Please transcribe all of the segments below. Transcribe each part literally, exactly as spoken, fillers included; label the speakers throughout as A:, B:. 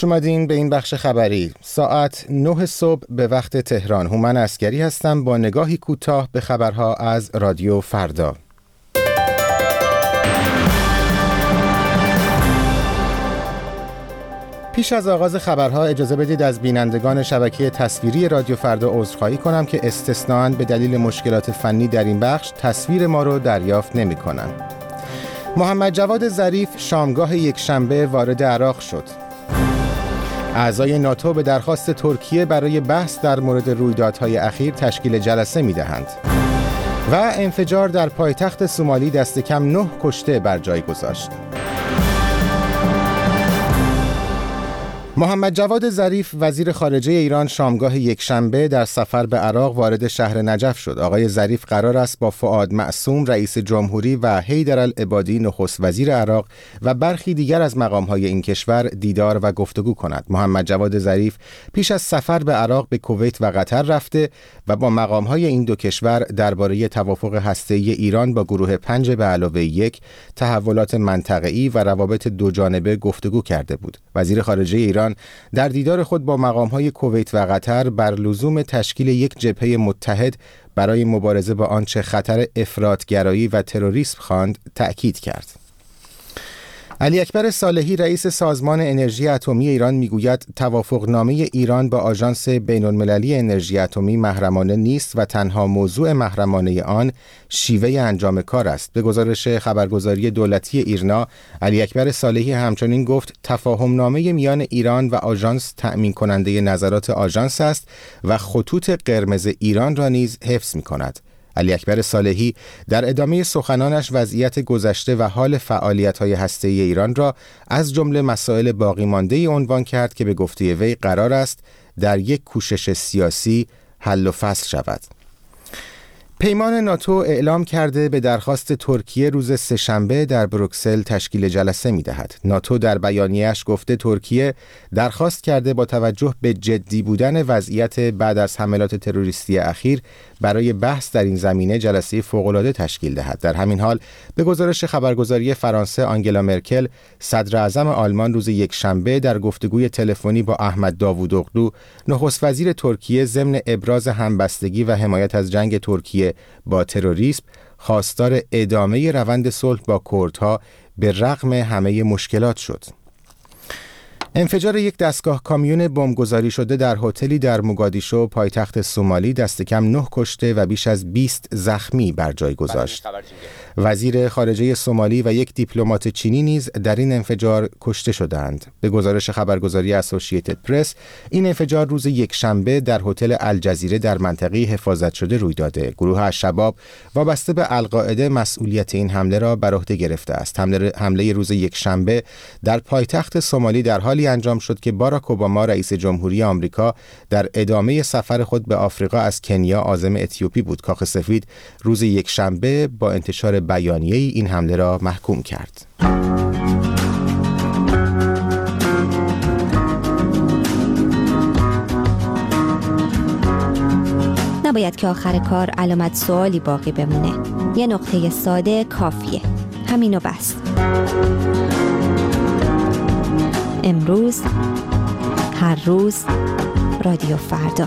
A: خوش اومدین به این بخش خبری. ساعت نه صبح به وقت تهران. هومن عسگری هستم با نگاهی کوتاه به خبرها از رادیو فردا. پیش از آغاز خبرها اجازه بدید از بینندگان شبکه تصویری رادیو فردا عذرخواهی کنم که استثناءً به دلیل مشکلات فنی در این بخش تصویر ما رو دریافت نمی‌کنن. محمد جواد ظریف شامگاه یک شنبه وارد عراق شد. اعضای ناتو به درخواست ترکیه برای بحث در مورد رویدادهای اخیر تشکیل جلسه می‌دهند. و انفجار در پایتخت سومالی دست کم نه کشته بر جای گذاشت. محمد جواد ظریف وزیر خارجه ایران شامگاه یکشنبه در سفر به عراق وارد شهر نجف شد. آقای ظریف قرار است با فؤاد معصوم رئیس جمهوری و حیدرالعبادی نخست وزیر عراق و برخی دیگر از مقام‌های این کشور دیدار و گفتگو کند. محمد جواد ظریف پیش از سفر به عراق به کویت و قطر رفته و با مقام‌های این دو کشور درباره توافق هسته‌ای ایران با گروه پنج به علاوه یک، تحولات منطقه‌ای و روابط دوجانبه گفتگو کرده بود. وزیر خارجه ایران در دیدار خود با مقام‌های کویت و قطر بر لزوم تشکیل یک جبهه متحد برای مبارزه با آنچه خطر افراط‌گرایی و تروریسم خواند تأکید کرد. علی اکبر صالحی رئیس سازمان انرژی اتمی ایران میگوید توافقنامه ایران با آژانس بین‌المللی انرژی اتمی محرمانه نیست و تنها موضوع محرمانه آن شیوه انجام کار است. به گزارش خبرگزاری دولتی ایرنا، علی اکبر صالحی همچنین گفت تفاهمنامه میان ایران و آژانس تأمین کننده نظرات آژانس است و خطوط قرمز ایران را نیز حفظ می‌کند. علی اکبر صالحی در ادامه سخنانش وضعیت گذشته و حال فعالیت‌های هسته‌ای ایران را از جمله مسائل باقی مانده عنوان کرد که به گفته وی قرار است در یک کوشش سیاسی حل و فصل شود. پیمان ناتو اعلام کرده به درخواست ترکیه روز سه‌شنبه در بروکسل تشکیل جلسه می‌دهد. ناتو در بیانیه‌اش گفته ترکیه درخواست کرده با توجه به جدی بودن وضعیت بعد از حملات تروریستی اخیر برای بحث در این زمینه جلسه فوق‌العاده تشکیل دهد. در همین حال به گزارش خبرگزاری فرانسه، آنگلا مرکل صدر اعظم آلمان روز یکشنبه در گفتگوی تلفنی با احمد داوودوغلو نخست وزیر ترکیه ضمن ابراز همبستگی و حمایت از جنگ ترکیه با تروریسم خواستار ادامه روند صلح با کردها به رغم همه مشکلات شد. انفجار یک دستگاه کامیون بمبگذاری شده در هتلی در موگادیشو پایتخت سومالی دست کم نه کشته و بیش از بیست زخمی بر جای گذاشت. وزیر خارجه سومالی و یک دیپلمات چینی نیز در این انفجار کشته شدند. به گزارش خبرگزاری اسوسییتد پرس، این انفجار روز یکشنبه در هتل الجزیره در منطقه حفاظت شده روی داده. گروه الشباب وابسته به القاعده مسئولیت این حمله را بر عهده گرفته است. حمله حمله روز یکشنبه در پایتخت سومالی در حالی انجام شد که باراک اوباما رئیس جمهوری آمریکا در ادامه سفر خود به آفریقا از کنیا عازم اتیوپی بود. کاخ سفید روز یکشنبه با انتشار بیانیه‌ای این حمله را محکوم کرد.
B: نباید که آخر کار علامت سوالی باقی بمونه. یه نقطه ساده کافیه. همینو بس. امروز، هر روز، رادیو فردا.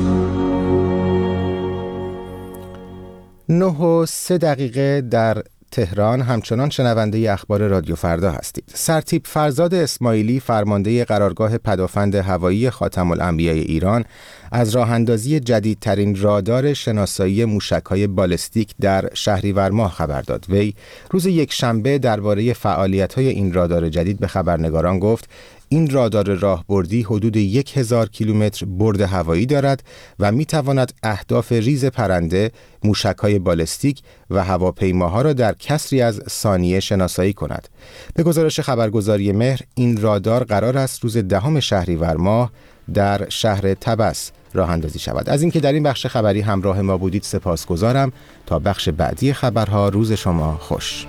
A: نه و سه دقیقه در تهران. همچنان شنونده اخبار رادیو فردا هستید. سرتیپ فرزاد اسماعیلی فرمانده قرارگاه پدافند هوایی خاتم الانبیاء ایران از راه اندازی جدیدترین رادار شناسایی موشک‌های بالستیک در شهریور ماه خبر داد. وی روز یکشنبه درباره فعالیت‌های این رادار جدید به خبرنگاران گفت این رادار راهبردی حدود یک هزار کیلومتر برد هوایی دارد و می‌تواند اهداف ریز پرنده، موشک‌های بالستیک و هواپیماها را در کسری از ثانیه شناسایی کند. به گزارش خبرگزاری مهر، این رادار قرار است روز دهم شهریور ماه در شهر طبس راه اندازی شود. از اینکه در این بخش خبری همراه ما بودید سپاسگزارم. تا بخش بعدی خبرها، روز شما خوش.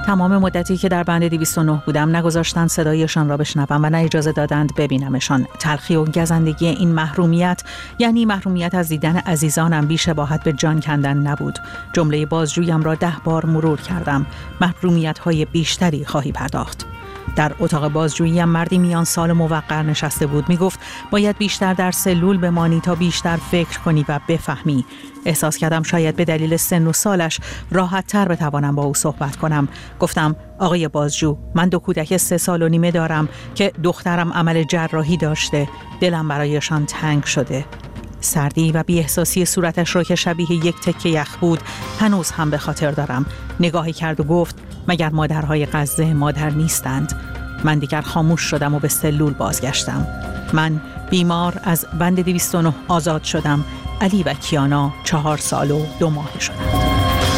C: تمام مدتی که در بند دویست و نه بودم نگذاشتند صدایشان را بشنوم و نه اجازه دادند ببینمشان. تلخی و گزندگی این محرومیت، یعنی محرومیت از دیدن عزیزانم، بی شباهت به جان کندن نبود. جمله بازجویم را ده بار مرور کردم. محرومیت‌های بیشتری خواهی پرداخت. در اتاق بازجویی مردی میان سال موقر نشسته بود. می گفت باید بیشتر در سلول بمانی تا بیشتر فکر کنی و بفهمی. احساس کردم شاید به دلیل سن و سالش راحت تر بتوانم با او صحبت کنم. گفتم آقای بازجو، من دو کودک سه سال و نیمه دارم که دخترم عمل جراحی داشته. دلم برایشان تنگ شده. سردی و بی‌احساسی صورتش را که شبیه یک تکه یخ بود هنوز هم به خاطر دارم. نگاهی کرد و گفت مگر مادرهای غزه مادر نیستند؟ من دیگر خاموش شدم و به سلول بازگشتم. من بیمار از بند دویست و نه آزاد شدم. علی و کیانا چهار سال و دو ماه شدند.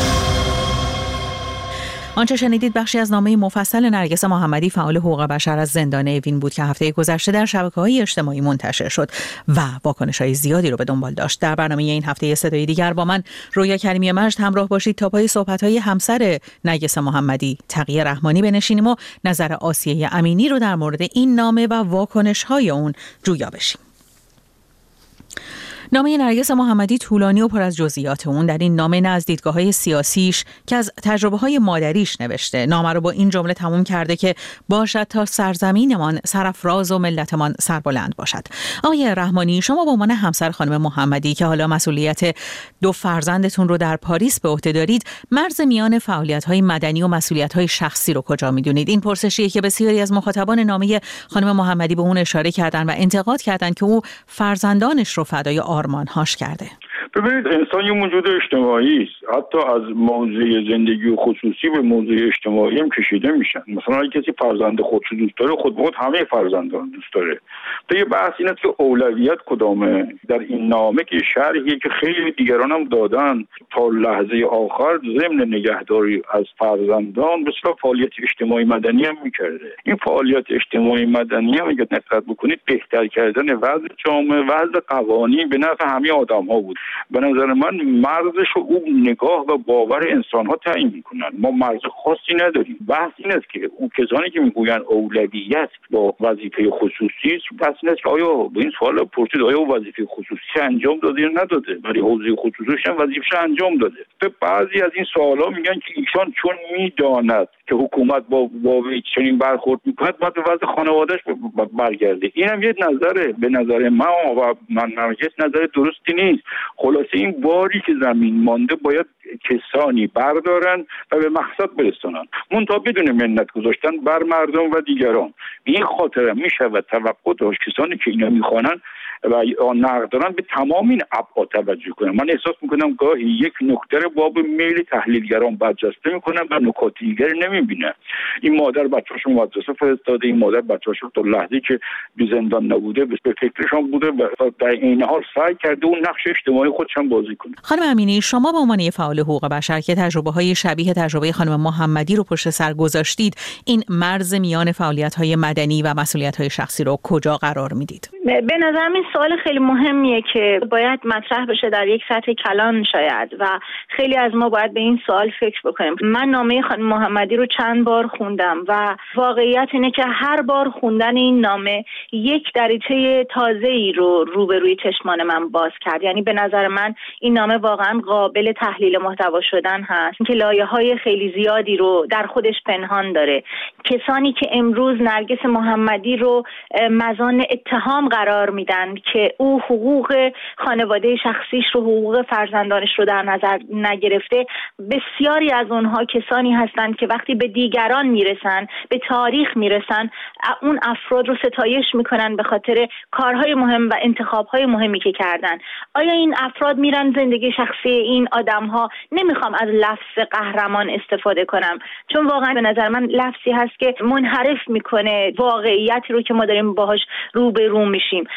C: آنچه شنیدید بخشی از نامه مفصل نرگس محمدی، فعال حقوق بشر از زندان اوین بود که هفته گذشته در شبکه‌های اجتماعی منتشر شد و واکنش‌های زیادی رو به دنبال داشت. در برنامه این هفته صدای دیگر با من رویا کریمی مجد همراه باشید تا پای صحبت‌های همسر نرگس محمدی تقیه رحمانی بنشینیم و نظر آسیه امینی رو در مورد این نامه و واکنش‌های اون جویا بشیم. نامه نرگس محمدی طولانی و پر از جزئیات. اون در این نامه نه از دیدگاه‌های سیاسیش که از تجربه‌های مادریش نوشته. نامه رو با این جمله تموم کرده که باشد تا سرزمینمان سرافراز و ملتمان سربلند باشد. آقای رحمانی، شما به عنوان همسر خانم محمدی که حالا مسئولیت دو فرزندتون رو در پاریس به عهده دارید، مرز میان فعالیت‌های مدنی و مسئولیت‌های شخصی رو کجا می‌دونید؟ این پرسشیه که بسیاری از مخاطبان نامه خانم محمدی به اون اشاره کردن و انتقاد کردن که او فرزندانش رو فدای آرمان‌هاش کرده.
D: ببینید، انسان یه موجود اجتماعی است. حتی از موضوع زندگی و خصوصی به موضوع اجتماعی هم کشیده میشن. مثلا اگه کسی فرزند خودشو دوست داره، خود به خود همه فرزندان دوست داره. تو یه بحث اینه که اولویت کدامه. در این نامه که شرحیه که خیلی دیگران هم دادن، تا لحظه آخر ضمن نگهداری از فرزندان به اصطلاح فعالیت اجتماعی مدنی هم میکرده. این فعالیت اجتماعی مدنی هم اگه دقت بکنید بهتر کردن وضع جامعه، وضع قوانین به نفع همه آدم‌ها بود. به نظر من مرزش رو اون نگاه و باور انسان‌ها تعیین میکنن. ما مرز خاصی نداریم. بحث این است که اون کسانی که میگوین اولویت با وظیفه خصوصی است، بحث این است که آیا به این سوال پرسید آیا وظیفه خصوصی انجام داده یا نداده؟ برای حوزه خصوصیش هم وظیفه‌اش انجام داده. به بعضی از این سوالا میگن که ایشان چون میداند که حکومت با واقعی چنین برخورد میکنه باید به وضع خانواده‌اش برگرده. اینم یه نظره. به نظر من و من نرگس نظر درستی نیست. خلاصه این باری که زمین مانده باید کسانی بردارن و به مقصد برسونن، منتها بدون منت گذاشتن بر مردم و دیگران. به این خاطر میشود توقع داشت کسانی که اینا میخوانن و نقد دارن به تمام این ابعاد توجه کنن. من احساس میکنم گاهی یک نکته رو باب میل تحلیلگران برجسته میکنن و نکات دیگری نمیبینن. این مادر بچه‌شو مدرسه فرستاده، این مادر بچه‌شو تا لحظه‌ای که به زندان نبوده به فکرشون بوده و در این حال سعی کرده اون نقش اجتماعی خودش هم بازی کنه.
C: خانم امینی، شما به عنوان فعال حقوق بشر که تجربه‌های شبیه تجربه خانم محمدی رو پشت سر گذاشتید، این مرز میان فعالیت‌های مدنی و مسئولیت‌های شخصی رو کجا قرار میدید؟
E: به نظرم این سوال خیلی مهمیه که باید مطرح بشه در یک سطح کلان شاید و خیلی از ما باید به این سوال فکر بکنیم. من نامه خانم محمدی رو چند بار خوندم و واقعیت اینه که هر بار خوندن این نامه یک دریچه تازه‌ای رو روبروی چشمان من باز کرد. یعنی به نظر من این نامه واقعا قابل تحلیل محتوا شدن هست که لایه‌های خیلی زیادی رو در خودش پنهان داره. کسانی که امروز نرگس محمدی رو مزان اتهام قرار میدن که او حقوق خانواده شخصیش رو، حقوق فرزندانش رو در نظر نگرفته، بسیاری از اونها کسانی هستند که وقتی به دیگران میرسن، به تاریخ میرسن، اون افراد رو ستایش میکنن به خاطر کارهای مهم و انتخابهای مهمی که کردن. آیا این افراد میرن زندگی شخصی این آدمها؟ نمیخوام از لفظ قهرمان استفاده کنم چون واقعا به نظر من لفظی هست که منحرف میکنه واقعیتی رو که ما داریم باهاش روبرو میشیم، ولی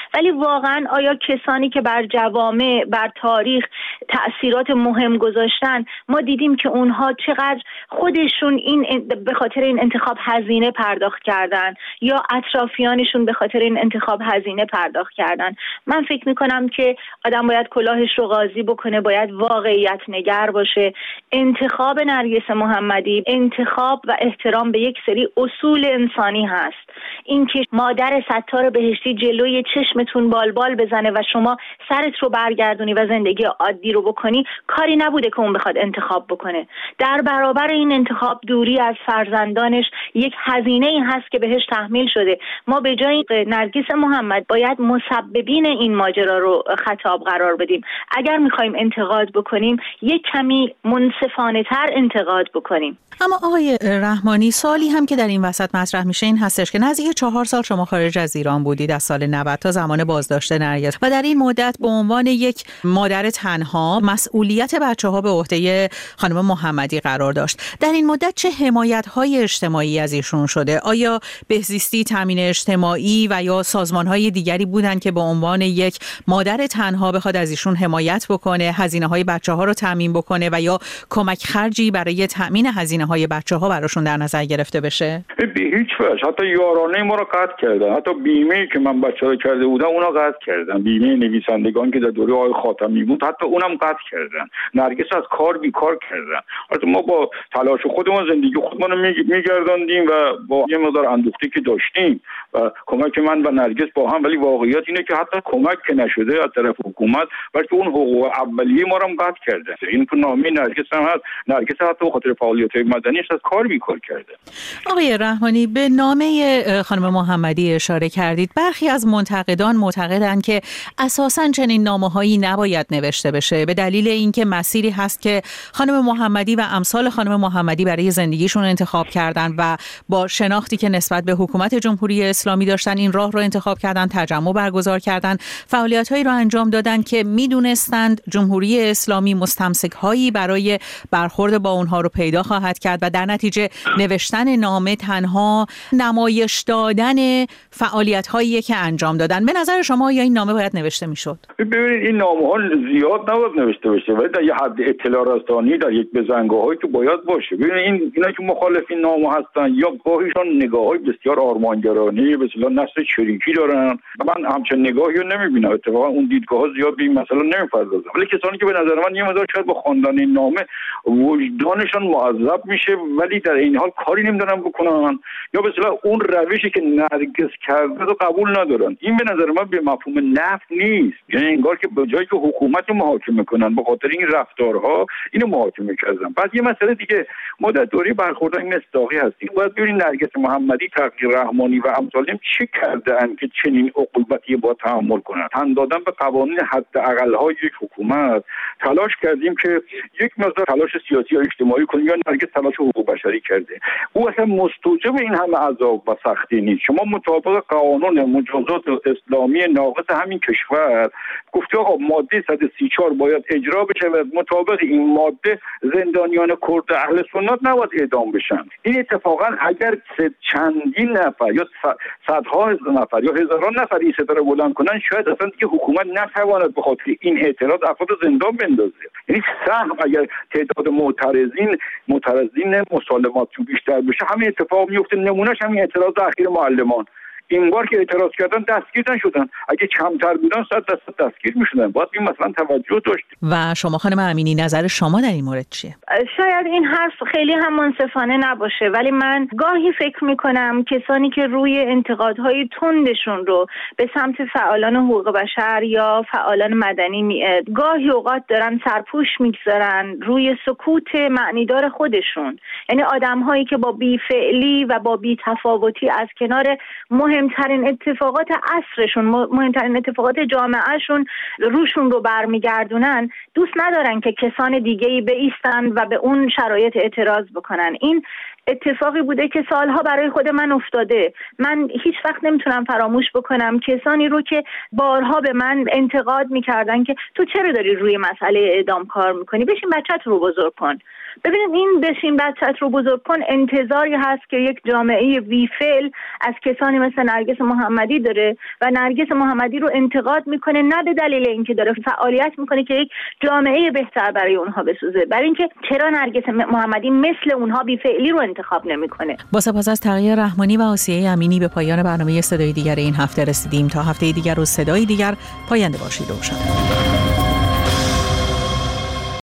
E: واقعا آیا کسانی که بر جوامع، بر تاریخ تأثیرات مهم گذاشتن، ما دیدیم که اونها چقدر خودشون این به خاطر این انتخاب هزینه پرداخت کردن یا اطرافیانشون به خاطر این انتخاب هزینه پرداخت کردن. من فکر میکنم که آدم باید کلاهش رو قاضی بکنه، باید واقعیت نگر باشه. انتخاب نرگس محمدی انتخاب و احترام به یک سری اصول انسانی هست. اینکه مادر ستار بهشتی جلوی چشمتون بالبال بزنه و شما سرت رو برگردونی و زندگی عادی رو بکنی، کاری نبوده که اون بخواد انتخاب بکنه. در برابر این انتخاب دوری از فرزندانش یک هزینه ای هست که بهش تحمیل شده. ما به جای نرگس محمد باید مسببین این ماجرا رو خطاب قرار بدیم. اگر میخوایم انتقاد بکنیم یک کمی منصفانه تر انتقاد بکنیم.
C: اما آقای رحمانی، سوالی هم که در این وسط مطرح میشه این هستش که نزدیک چهار سال شما خارج از ایران بودید، از سال نود تا زمان بازداشت نرگس، و در این مدت به عنوان یک مادر تنها مسئولیت بچه‌ها به عهده خانم محمدی قرار داشت. در این مدت چه حمایت‌های اجتماعی از ایشون شده؟ آیا بهزیستی، تامین اجتماعی و یا سازمان‌های دیگری بودن که به عنوان یک مادر تنها بخواد از ایشون حمایت بکنه، هزینه‌های بچه‌ها رو تامین بکنه و یا کمک خرجی برای تامین هزینه‌های بچه‌ها براشون در نظر گرفته بشه؟
D: به هیچ وجه. حتی یارانه ما رو قطع کردن. حتی بیمه‌ای که من بچه‌ها کرده بودم اونا قطع کردن. بیمه نویسندگان که در دوره آقای خاتمی بود حتی اونم قطع کردن. نرگس از کار بیکار کردن. حتی ما با تلاش خودمون زندگی خودمون رو میگرداندیم و با یه مقدار اندوخته که داشتیم و کمک من و نرگس با هم، ولی واقعیت اینه که حتی کمک که نشده از طرف حکومت، بلکه اون حقوق اولیه ما رو هم قطع کرده. این تو نامه نرگس هم هست. نرگس حتی به خاطر فعالیت‌های مدنیش از کار بیکار کرده.
C: آقای رحمانی، به نامه خانم محمدی اشاره کردید. برخی از منتقدان معتقدند که اساساً چنین نامه‌هایی نباید نوشته بشه، به دلیل اینکه مسیری هست که خانم محمدی و امثال خانم محمدی برای زندگیشون انتخاب کردن و با شناختی که نسبت به حکومت جمهوری اسلامی داشتن این راه رو انتخاب کردن، تجمع برگزار کردن، فعالیت‌هایی رو انجام دادن که میدونستند جمهوری اسلامی مستمسک‌هایی برای برخورد با اونها رو پیدا خواهد کرد و در نتیجه نوشتن نامه تنها نمایش دادن فعالیت‌هایی که انجام دادن. به نظر شما یا این نامه باید نوشته میشد؟
D: ببینید این نامه‌ها زیاد نباید نوشته بشه، ولی در یه حد اطلاع رسانی در یک بزنگاه‌هایی که باید باشه. ببینید این اینا که مخالف این نامه هستن یا گاهیشون نگاه‌های بسیار آرمانگرایی به اصطلاح نسل چریکی دارن. من همچین نگاهی رو نمی‌بینم. اتفاقا اون دیدگاه‌ها زیاد به این مسئله نمی‌پردازن. ولی کسانی که به نظر من یه مقدار شاید با خواندن این نامه وجدانشون معذب میشه ولی در این حال کاری نمی‌دونن بکنن یا به اصطلاح اون روشی که نرگس کرده رو قبول ندارن. این به نظر من به مفهوم نفی نیست. یعنی انگار که به جایی که حکومت محاکمه کنن به خاطر این رفتارها اینو محاکمه کردن. بعد یه مسئله دیگه، ما در دوره برخوردهای مصداقی هستیم. باید ببینید نرگس محمدی، تقی رحمانی و امثالهم چه کردن که چنین عقوبتی با تحمل کنن. تن دادن به قوانین حداقل‌های یک حکومت. تلاش کردیم که یک مقدار تلاش سیاسی یا اجتماعی کنیم یا نرگس تلاش حقوق بشری کرده. او اصلا مستوجب این همه عذاب و سختی نیست. شما مطابق قانون مجازات اسلامی ناقص همین کشور گفته آقا ماده صد و سی و چهار باید اجرا بشه و مطابق این ماده زندانیان کرد اهل سنت نباید اعدام بشن. این اتفاقا اگر چندین نفر یا صدها نفر یا هزاران نفر این ستاره بلند کنن شاید اصلا دیگه حکومت نتواند به خاطر این اعتراض افراد زندان بندازه. یعنی سهم اگر تعداد معترضین معترضین مسالمات بیشتر بشه همین اتفاق میفته. نمونهش همین اعتراض اخیر معلمان. این بار که اعتراض کردن دستگیر نشدن، اگه کمتر بودن صد درصد دستگیر میشدن. باید این مثلا توجه داشت.
C: و شما خانم امینی نظر شما در این مورد چیه؟
E: شاید این حرف خیلی هم منصفانه نباشه ولی من گاهی فکر میکنم کسانی که روی انتقادهای تندشون رو به سمت فعالان حقوق بشر یا فعالان مدنی می... گاهی اوقات دارن سرپوش میگذارن روی سکوت معنیدار خودشون. یعنی آدم‌هایی که با بی‌فعلی و با بی‌تفاوتی از کنار مهم مهمترین اتفاقات عصرشون، مهمترین اتفاقات جامعهشون روشون رو برمیگردونن، دوست ندارن که کسان دیگه‌ای بایستن و به اون شرایط اعتراض بکنن. این اتفاقی بوده که سالها برای خود من افتاده. من هیچ وقت نمیتونم فراموش بکنم کسانی رو که بارها به من انتقاد میکردن که تو چرا داری روی مسئله اعدام کار میکنی، بشین بچت رو بزرگ کن. ببینید این بشین بچت رو بزرگ کن انتظاری هست که یک جامعه ویفعل از کسانی مثل نرگس محمدی داره و نرگس محمدی رو انتقاد میکنه نه به دلیل اینکه داره فعالیت میکنه که یک جامعه بهتر برای اونها بسازه، برای اینکه چرا نرگس محمدی مثل اونها بیفعلی رو انتخاب نمیکنه.
C: با سپاس از تقی رحمانی و آسیه امینی به پایان برنامه صدای دیگر این هفته رسیدیم. تا هفته دیگر و صدای دیگر پاینده باشید. روشن.